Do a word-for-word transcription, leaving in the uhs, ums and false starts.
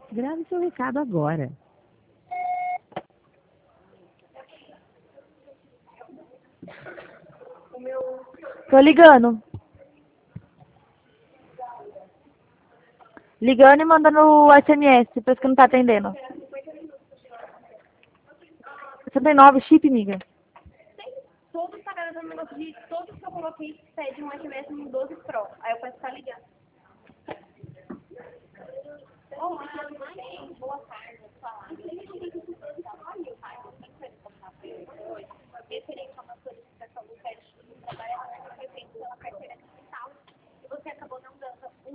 Grave seu recado agora. Tô ligando. Ligando e mandando S M S, por isso que não tá atendendo. sessenta e nove, chip, amiga. Todos pagaram no negócio de todos que eu coloquei pede um S M S no doze Pro. Aí eu peço pra ligar. Ô, boa tarde.